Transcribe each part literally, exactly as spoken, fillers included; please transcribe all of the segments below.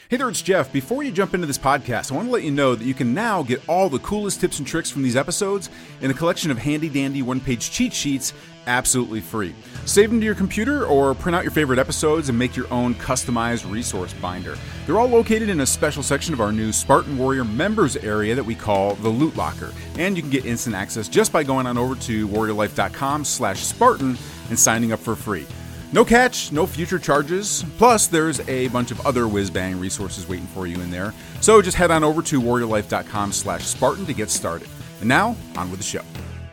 Hey there, it's Jeff. Before you jump into this podcast, I want to let you know that you can now get all the coolest tips and tricks from these episodes in a collection of handy-dandy one-page cheat sheets absolutely free. Save them to your computer or print out your favorite episodes and make your own customized resource binder. They're all located in a special section of our new Spartan Warrior members area that we call the Loot Locker. And you can get instant access just by going on over to warriorlife.com slash Spartan and signing up for free. No catch, no future charges. Plus, there's a bunch of other whiz-bang resources waiting for you in there. So just head on over to warriorlife.com slash Spartan to get started. And now, on with the show.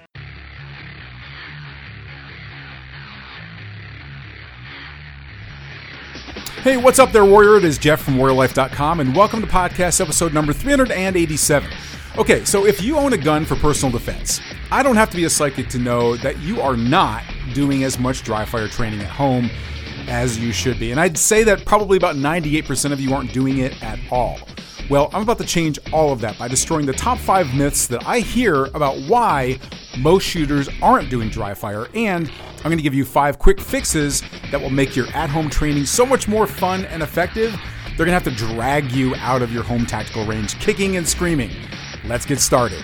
Hey, what's up there, Warrior? It is Jeff from warrior life dot com, and welcome to podcast episode number three hundred eighty-seven. Okay, so if you own a gun for personal defense, I don't have to be a psychic to know that you are not doing as much dry fire training at home as you should be. And I'd say that probably about ninety-eight percent of you aren't doing it at all. Well, I'm about to change all of that by destroying the top five myths that I hear about why most shooters aren't doing dry fire, and I'm going to give you five quick fixes that will make your at-home training so much more fun and effective. They're going to have to drag you out of your home tactical range kicking and screaming. Let's get started.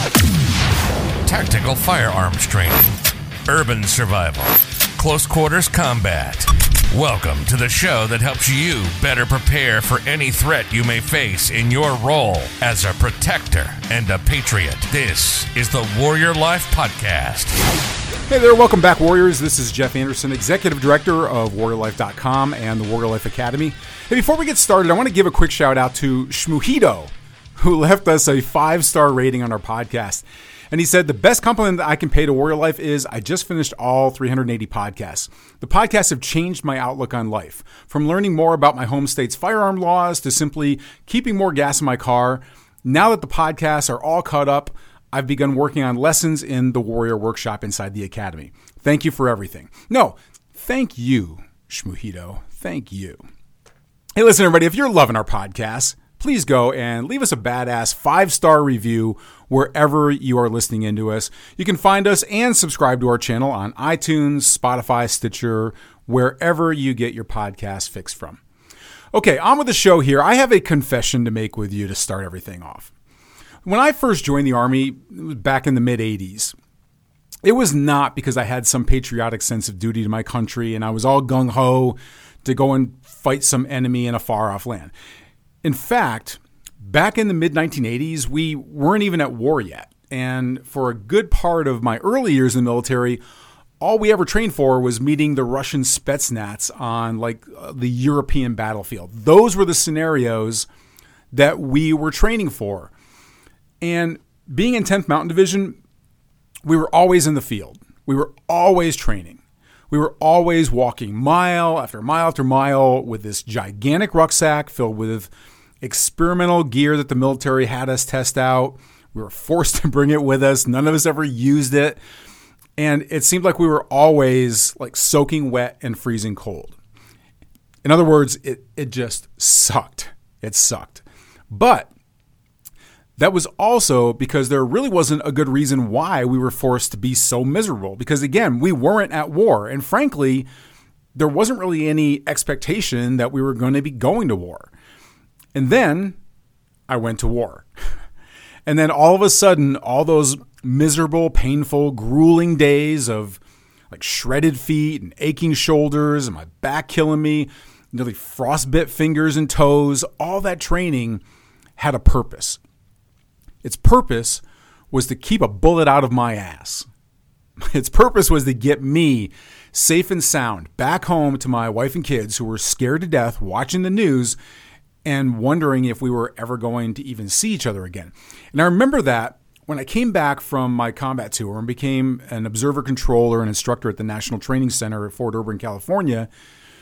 Tactical firearms training, urban survival, close quarters combat. Welcome to the show that helps you better prepare for any threat you may face in your role as a protector and a patriot. This is the Warrior Life Podcast. Hey there, welcome back, Warriors. This is Jeff Anderson, Executive Director of warrior life dot com and the Warrior Life Academy. Hey, before we get started, I want to give a quick shout out to Shmuhito, who left us a five-star rating on our podcast. And he said, the best compliment that I can pay to Warrior Life is I just finished all three hundred eighty podcasts. The podcasts have changed my outlook on life. From learning more about my home state's firearm laws to simply keeping more gas in my car. Now that the podcasts are all caught up, I've begun working on lessons in the Warrior Workshop inside the Academy. Thank you for everything. No, thank you, Shmuhito. Thank you. Hey, listen, everybody, if you're loving our podcasts, please go and leave us a badass five-star review wherever you are listening into us. You can find us and subscribe to our channel on iTunes, Spotify, Stitcher, wherever you get your podcast fix from. Okay, on with the show here. I have a confession to make with you to start everything off. When I first joined the Army back in the mid-eighties, it was not because I had some patriotic sense of duty to my country and I was all gung-ho to go and fight some enemy in a far-off land. In fact, back in the mid nineteen eighties, we weren't even at war yet. And for a good part of my early years in the military, all we ever trained for was meeting the Russian Spetsnaz on like the European battlefield. Those were the scenarios that we were training for. And being in tenth Mountain Division, we were always in the field. We were always training. We were always walking mile after mile after mile with this gigantic rucksack filled with experimental gear that the military had us test out. We were forced to bring it with us. None of us ever used it. And it seemed like we were always like soaking wet and freezing cold. In other words, it, it just sucked. It sucked. But that was also because there really wasn't a good reason why we were forced to be so miserable. Because again, we weren't at war. And frankly, there wasn't really any expectation that we were going to be going to war. And then I went to war. And then all of a sudden, all those miserable, painful, grueling days of like shredded feet and aching shoulders and my back killing me, nearly frostbit fingers and toes, all that training had a purpose. Its purpose was to keep a bullet out of my ass. Its purpose was to get me safe and sound back home to my wife and kids who were scared to death watching the news and wondering if we were ever going to even see each other again. And I remember that when I came back from my combat tour and became an observer controller and instructor at the National Training Center at Fort Irwin, California,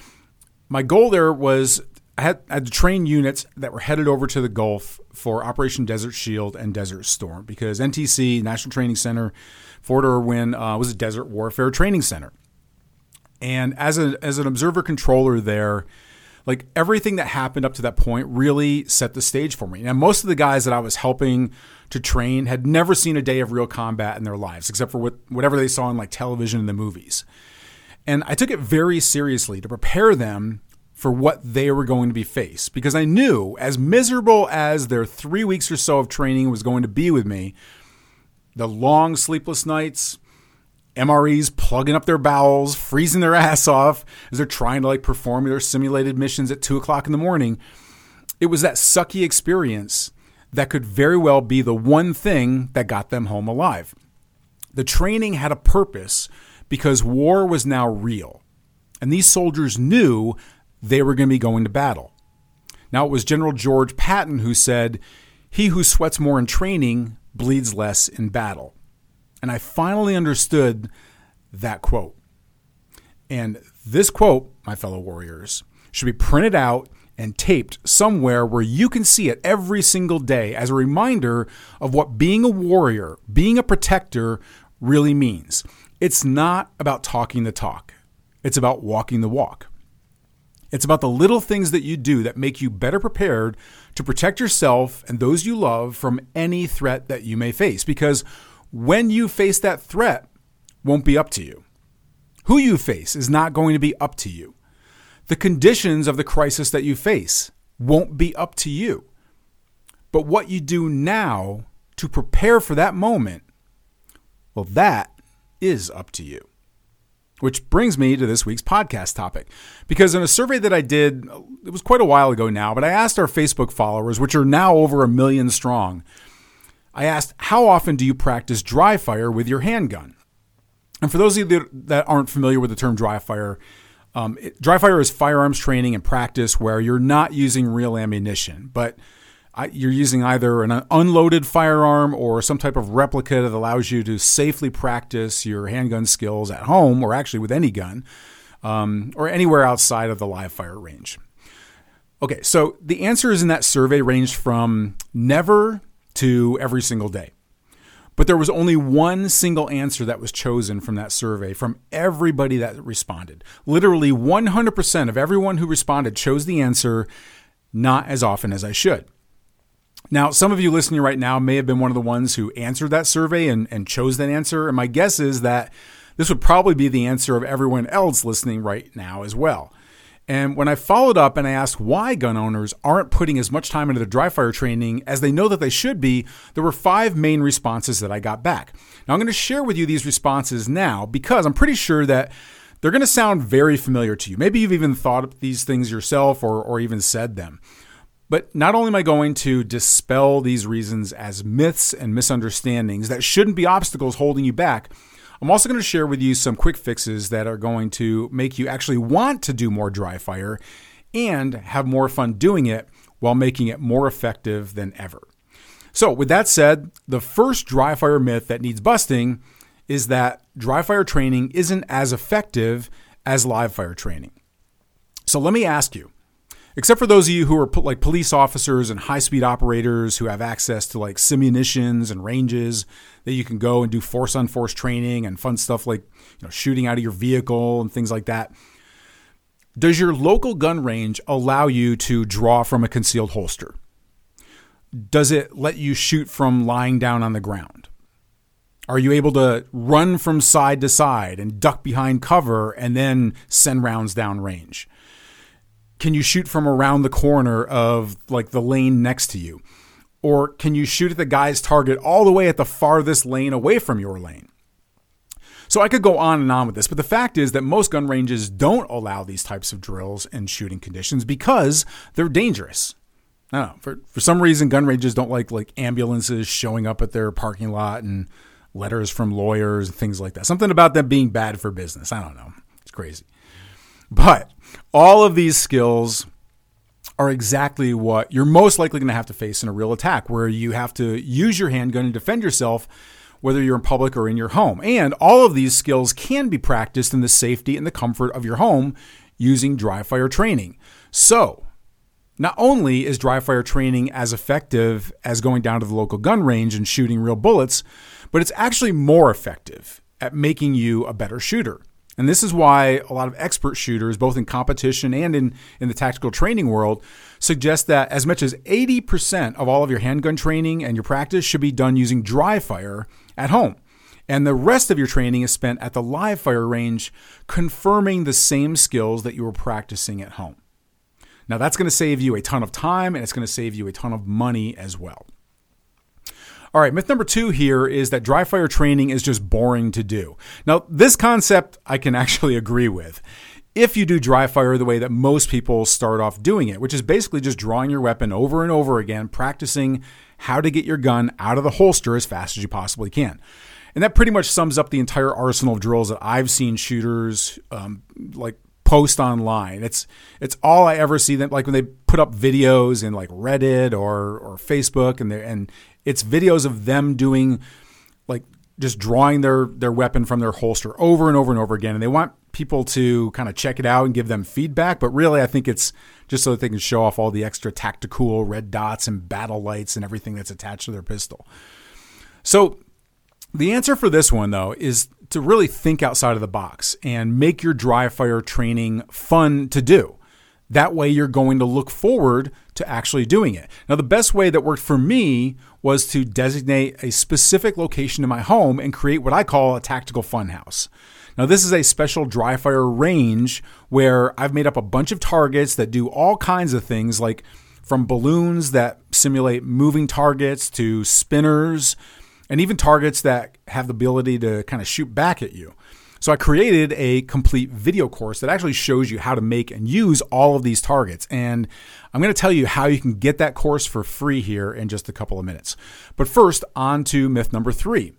my goal there was I had, I had to train units that were headed over to the Gulf for Operation Desert Shield and Desert Storm because N T C, National Training Center, Fort Irwin, uh, was a desert warfare training center. And as a as an observer controller there, like everything that happened up to that point really set the stage for me. Now, most of the guys that I was helping to train had never seen a day of real combat in their lives, except for what, whatever they saw on like television and the movies. And I took it very seriously to prepare them for what they were going to be faced, because I knew, as miserable as their three weeks or so of training was going to be with me, the long sleepless nights, M R Es plugging up their bowels, freezing their ass off as they're trying to like perform their simulated missions at two o'clock in the morning, it was that sucky experience that could very well be the one thing that got them home alive. The training had a purpose because war was now real, and these soldiers knew they were going to be going to battle. Now, it was General George Patton who said, "He who sweats more in training bleeds less in battle." And I finally understood that quote. And this quote, my fellow warriors, should be printed out and taped somewhere where you can see it every single day as a reminder of what being a warrior, being a protector really means. It's not about talking the talk. It's about walking the walk. It's about the little things that you do that make you better prepared to protect yourself and those you love from any threat that you may face. Because when you face that threat, won't be up to you. Who you face is not going to be up to you. The conditions of the crisis that you face won't be up to you. But what you do now to prepare for that moment, well, that is up to you. Which brings me to this week's podcast topic. Because in a survey that I did, it was quite a while ago now, but I asked our Facebook followers, which are now over a million strong, I asked, how often do you practice dry fire with your handgun? And for those of you that aren't familiar with the term dry fire, um, it, dry fire is firearms training and practice where you're not using real ammunition, but you're using either an unloaded firearm or some type of replica that allows you to safely practice your handgun skills at home, or actually with any gun, um, or anywhere outside of the live fire range. Okay, so the answers in that survey ranged from never to every single day. But there was only one single answer that was chosen from that survey from everybody that responded. Literally one hundred percent of everyone who responded chose the answer, not as often as I should. Now, some of you listening right now may have been one of the ones who answered that survey and, and chose that answer. And my guess is that this would probably be the answer of everyone else listening right now as well. And when I followed up and I asked why gun owners aren't putting as much time into their dry fire training as they know that they should be, there were five main responses that I got back. Now, I'm going to share with you these responses now because I'm pretty sure that they're going to sound very familiar to you. Maybe you've even thought of these things yourself or, or even said them. But not only am I going to dispel these reasons as myths and misunderstandings that shouldn't be obstacles holding you back, I'm also going to share with you some quick fixes that are going to make you actually want to do more dry fire and have more fun doing it while making it more effective than ever. So with that said, the first dry fire myth that needs busting is that dry fire training isn't as effective as live fire training. So let me ask you, except for those of you who are like police officers and high-speed operators who have access to like simunitions and ranges that you can go and do force-on-force training and fun stuff like, you know, shooting out of your vehicle and things like that, does your local gun range allow you to draw from a concealed holster? Does it let you shoot from lying down on the ground? Are you able to run from side to side and duck behind cover and then send rounds down range? Can you shoot from around the corner of like the lane next to you? Or can you shoot at the guy's target all the way at the farthest lane away from your lane? So I could go on and on with this, but the fact is that most gun ranges don't allow these types of drills and shooting conditions because they're dangerous. I don't know, for, for some reason, gun ranges don't like like ambulances showing up at their parking lot and letters from lawyers and things like that. Something about them being bad for business. I don't know. It's crazy. But all of these skills are exactly what you're most likely going to have to face in a real attack, where you have to use your handgun and defend yourself, whether you're in public or in your home. And all of these skills can be practiced in the safety and the comfort of your home using dry fire training. So not only is dry fire training as effective as going down to the local gun range and shooting real bullets, but it's actually more effective at making you a better shooter. And this is why a lot of expert shooters, both in competition and in, in the tactical training world, suggest that as much as eighty percent of all of your handgun training and your practice should be done using dry fire at home. And the rest of your training is spent at the live fire range, confirming the same skills that you were practicing at home. Now, that's going to save you a ton of time, and it's going to save you a ton of money as well. All right, myth number two here is that dry fire training is just boring to do. Now, this concept I can actually agree with. If you do dry fire the way that most people start off doing it, which is basically just drawing your weapon over and over again, practicing how to get your gun out of the holster as fast as you possibly can. And that pretty much sums up the entire arsenal of drills that I've seen shooters um, like post online. It's it's all I ever see them, like when they put up videos in like Reddit or or Facebook, and they and it's videos of them doing like just drawing their their weapon from their holster over and over and over again, and they want people to kind of check it out and give them feedback. But really, I think it's just so that they can show off all the extra tactical red dots and battle lights and everything that's attached to their pistol. So the answer for this one, though, is to really think outside of the box and make your dry fire training fun to do. That way you're going to look forward to actually doing it. Now, the best way that worked for me was to designate a specific location in my home and create what I call a tactical funhouse. Now, this is a special dry fire range where I've made up a bunch of targets that do all kinds of things, like from balloons that simulate moving targets to spinners, and even targets that have the ability to kind of shoot back at you. So I created a complete video course that actually shows you how to make and use all of these targets. And I'm going to tell you how you can get that course for free here in just a couple of minutes. But first, on to myth number three.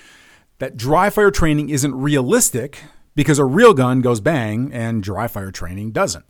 That dry fire training isn't realistic because a real gun goes bang and dry fire training doesn't.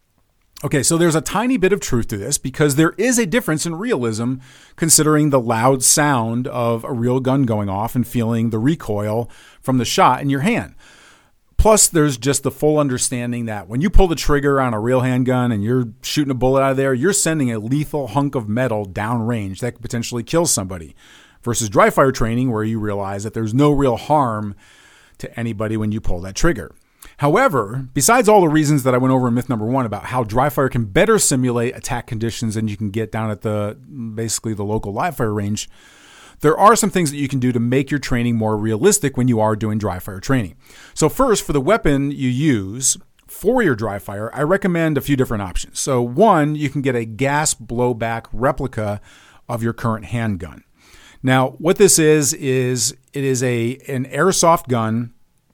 Okay, so there's a tiny bit of truth to this because there is a difference in realism considering the loud sound of a real gun going off and feeling the recoil from the shot in your hand. Plus, there's just the full understanding that when you pull the trigger on a real handgun and you're shooting a bullet out of there, you're sending a lethal hunk of metal downrange that could potentially kill somebody. Versus dry fire training where you realize that there's no real harm to anybody when you pull that trigger. However, besides all the reasons that I went over in myth number one about how dry fire can better simulate attack conditions than you can get down at the basically the local live fire range, there are some things that you can do to make your training more realistic when you are doing dry fire training. So first, for the weapon you use for your dry fire, I recommend a few different options. So one, you can get a gas blowback replica of your current handgun. Now, what this is, is it is a an airsoft gun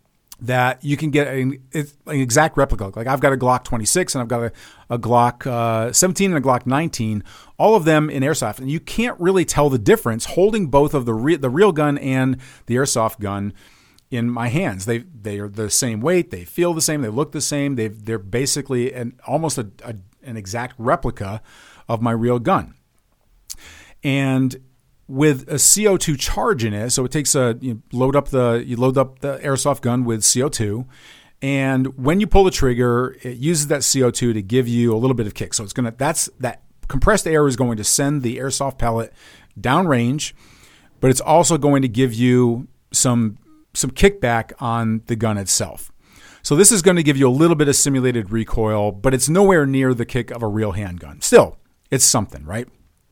that you can get an, an exact replica. Like I've got a Glock twenty-six and I've got a, a Glock uh, seventeen and a Glock nineteen, all of them in airsoft. And you can't really tell the difference holding both of the re- the real gun and the airsoft gun in my hands. They they are the same weight, they feel the same, they look the same. They they're basically an almost a, a, an exact replica of my real gun. And with a C O two charge in it, so it takes a you load up the you load up the airsoft gun with C O two, and when you pull the trigger, it uses that C O two to give you a little bit of kick. So it's gonna that's that compressed air is going to send the airsoft pellet downrange, but it's also going to give you some some kickback on the gun itself. So this is going to give you a little bit of simulated recoil, but it's nowhere near the kick of a real handgun. Still, it's something, right?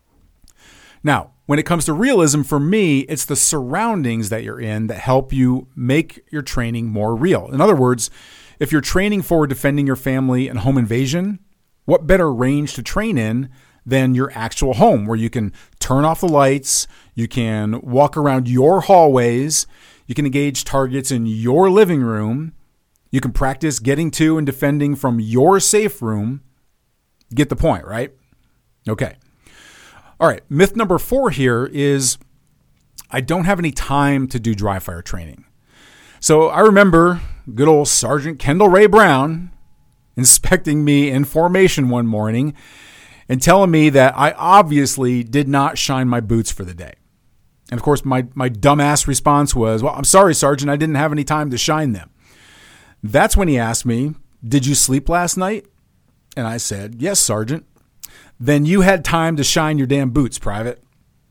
Now, when it comes to realism, for me, it's the surroundings that you're in that help you make your training more real. In other words, if you're training for defending your family and home invasion, what better range to train in than your actual home where you can turn off the lights, you can walk around your hallways, you can engage targets in your living room, you can practice getting to and defending from your safe room. Get the point, right? Okay. All right, myth number four here is I don't have any time to do dry fire training. So I remember good old Sergeant Kendall Ray Brown inspecting me in formation one morning and telling me that I obviously did not shine my boots for the day. And of course, my, my dumbass response was, well, I'm sorry, Sergeant, I didn't have any time to shine them. That's when he asked me, did you sleep last night? And I said, yes, Sergeant. Then you had time to shine your damn boots, Private.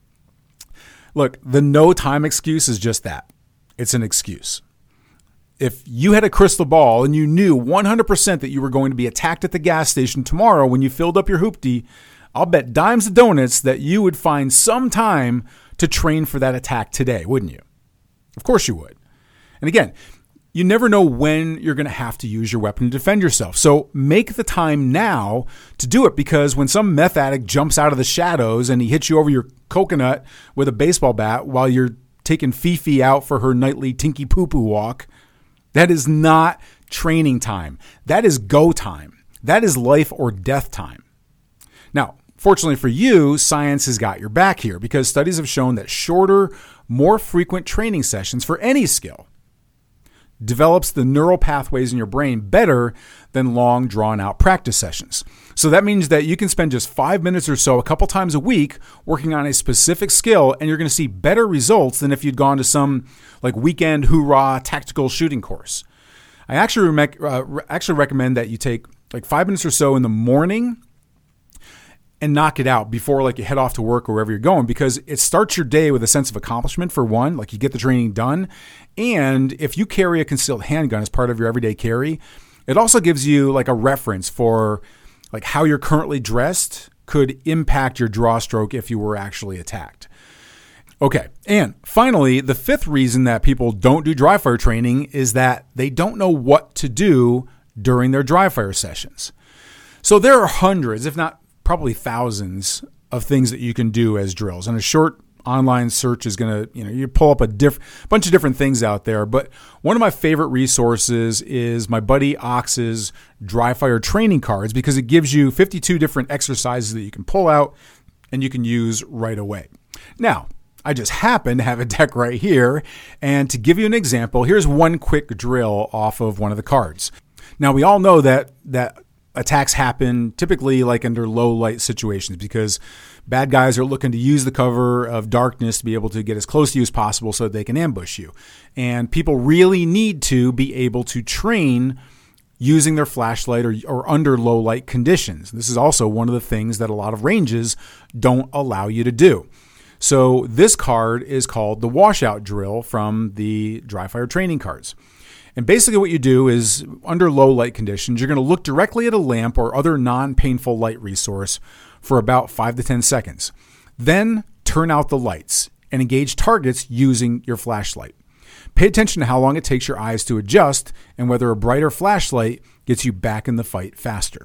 Look, the no time excuse is just that. It's an excuse. If you had a crystal ball and you knew one hundred percent that you were going to be attacked at the gas station tomorrow when you filled up your hoopty, I'll bet dimes of donuts that you would find some time to train for that attack today, wouldn't you? Of course you would. And again, you never know when you're going to have to use your weapon to defend yourself. So make the time now to do it, because when some meth addict jumps out of the shadows and he hits you over your coconut with a baseball bat while you're taking Fifi out for her nightly tinky poo-poo walk, that is not training time. That is go time. That is life or death time. Now, fortunately for you, science has got your back here, because studies have shown that shorter, more frequent training sessions for any skill develops the neural pathways in your brain better than long, drawn-out practice sessions. So that means that you can spend just five minutes or so a couple times a week working on a specific skill, and you're going to see better results than if you'd gone to some like weekend hoorah tactical shooting course. I actually, rec- uh, actually recommend that you take like five minutes or so in the morning and knock it out before like you head off to work or wherever you're going, because it starts your day with a sense of accomplishment, for one, like you get the training done. And if you carry a concealed handgun as part of your everyday carry, it also gives you like a reference for like how you're currently dressed could impact your draw stroke if you were actually attacked. Okay. And finally, the fifth reason that people don't do dry fire training is that they don't know what to do during their dry fire sessions. So there are hundreds, if not probably thousands of things that you can do as drills. And a short online search is going to, you know, you pull up a diff- bunch of different things out there. But one of my favorite resources is my buddy Ox's dry fire training cards, because it gives you fifty-two different exercises that you can pull out and you can use right away. Now, I just happen to have a deck right here. And to give you an example, here's one quick drill off of one of the cards. Now, we all know that that attacks happen typically like under low light situations, because bad guys are looking to use the cover of darkness to be able to get as close to you as possible so that they can ambush you. And people really need to be able to train using their flashlight or, or under low light conditions. This is also one of the things that a lot of ranges don't allow you to do. So this card is called the washout drill from the dry fire training cards. And basically what you do is, under low light conditions, you're going to look directly at a lamp or other non-painful light resource for about five to ten seconds. Then turn out the lights and engage targets using your flashlight. Pay attention to how long it takes your eyes to adjust and whether a brighter flashlight gets you back in the fight faster.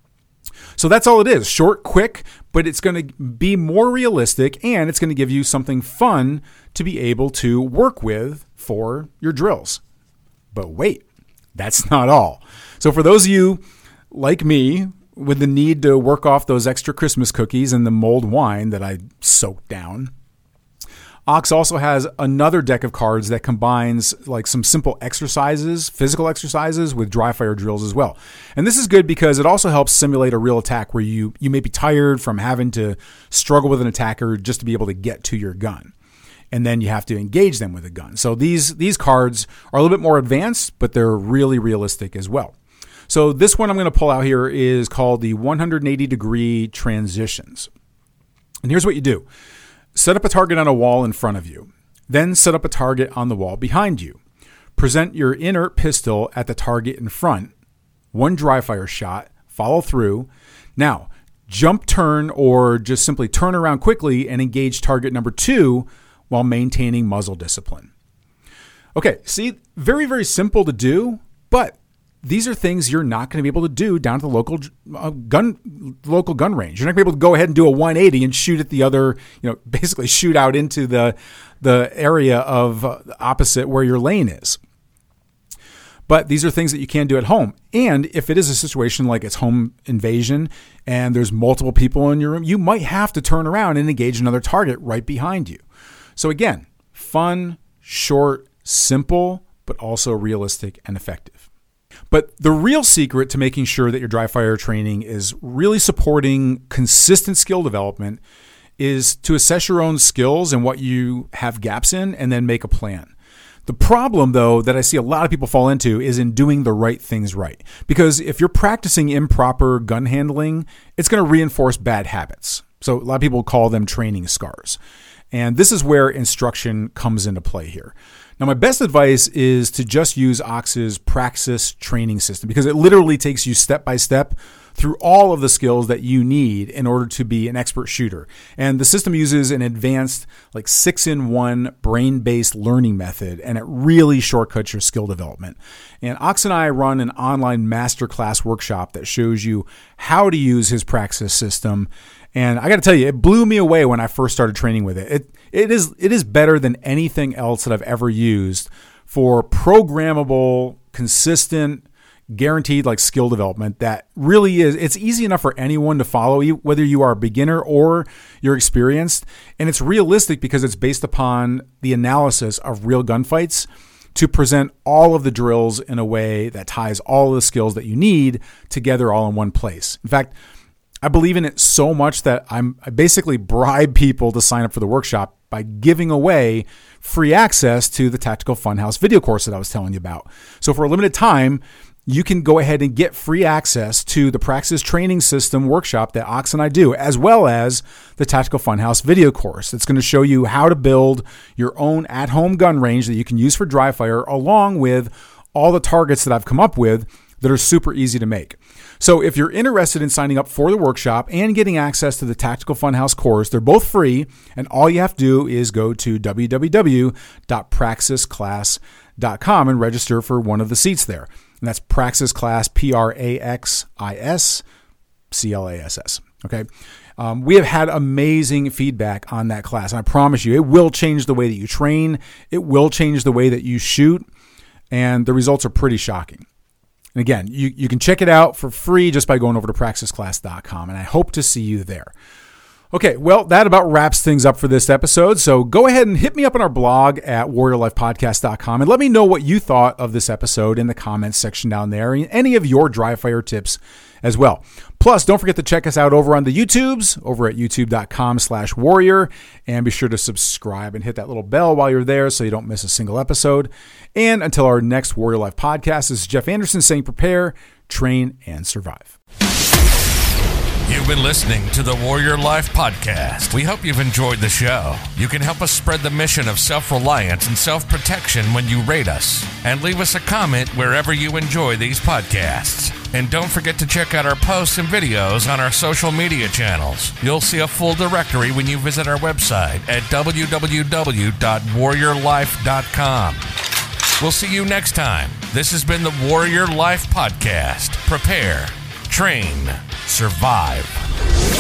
So that's all it is. Short, quick, but it's going to be more realistic, and it's going to give you something fun to be able to work with for your drills. But wait, that's not all. So for those of you like me with the need to work off those extra Christmas cookies and the mulled wine that I soaked down, Ox also has another deck of cards that combines like some simple exercises, physical exercises, with dry fire drills as well. And this is good because it also helps simulate a real attack where you, you may be tired from having to struggle with an attacker just to be able to get to your gun. And then you have to engage them with a gun. So these, these cards are a little bit more advanced, but they're really realistic as well. So this one I'm going to pull out here is called the one hundred eighty degree transitions. And here's what you do. Set up a target on a wall in front of you. Then set up a target on the wall behind you. Present your inert pistol at the target in front. One dry fire shot. Follow through. Now, jump turn or just simply turn around quickly and engage target number two while maintaining muzzle discipline. Okay, see, very, very simple to do, but these are things you're not going to be able to do down at the local uh, gun local gun range. You're not going to be able to go ahead and do a one eighty and shoot at the other, you know, basically shoot out into the the area of uh, opposite where your lane is. But these are things that you can do at home. And if it is a situation like it's home invasion and there's multiple people in your room, you might have to turn around and engage another target right behind you. So again, fun, short, simple, but also realistic and effective. But the real secret to making sure that your dry fire training is really supporting consistent skill development is to assess your own skills and what you have gaps in, and then make a plan. The problem, though, that I see a lot of people fall into is in doing the right things right. Because if you're practicing improper gun handling, it's going to reinforce bad habits. So a lot of people call them training scars. And this is where instruction comes into play here. Now, my best advice is to just use Ox's Praxis training system, because it literally takes you step by step through all of the skills that you need in order to be an expert shooter. And the system uses an advanced like six-in-one brain-based learning method, and it really shortcuts your skill development. And Ox and I run an online masterclass workshop that shows you how to use his Praxis system. And I got to tell you, it blew me away when I first started training with it. It it is it is better than anything else that I've ever used for programmable, consistent, guaranteed like skill development. That really is, it's easy enough for anyone to follow, you, whether you are a beginner or you're experienced. And it's realistic because it's based upon the analysis of real gunfights to present all of the drills in a way that ties all of the skills that you need together all in one place. In fact, I believe in it so much that I'm, I basically bribe people to sign up for the workshop by giving away free access to the Tactical Funhouse video course that I was telling you about. So for a limited time, you can go ahead and get free access to the Praxis training system workshop that Ox and I do, as well as the Tactical Funhouse video course. It's going to show you how to build your own at-home gun range that you can use for dry fire, along with all the targets that I've come up with that are super easy to make. So if you're interested in signing up for the workshop and getting access to the Tactical Funhouse course, they're both free, and all you have to do is go to w w w dot praxis class dot com and register for one of the seats there. And that's Praxis Class, P R A X I S C L A S S. Okay. Um, we have had amazing feedback on that class. And I promise you, it will change the way that you train. It will change the way that you shoot. And the results are pretty shocking. And again, you, you can check it out for free just by going over to praxis class dot com. And I hope to see you there. Okay, well, that about wraps things up for this episode. So go ahead and hit me up on our blog at warrior life podcast dot com and let me know what you thought of this episode in the comments section down there, and any of your dry fire tips as well. Plus, don't forget to check us out over on the YouTubes, over at youtube dot com slash warrior, and be sure to subscribe and hit that little bell while you're there so you don't miss a single episode. And until our next Warrior Life podcast, this is Jeff Anderson saying prepare, train, and survive. You've been listening to the Warrior Life Podcast. We hope you've enjoyed the show. You can help us spread the mission of self-reliance and self-protection when you rate us, and leave us a comment wherever you enjoy these podcasts. And don't forget to check out our posts and videos on our social media channels. You'll see a full directory when you visit our website at w w w dot warrior life dot com. We'll see you next time. This has been the Warrior Life Podcast. Prepare, train, survive.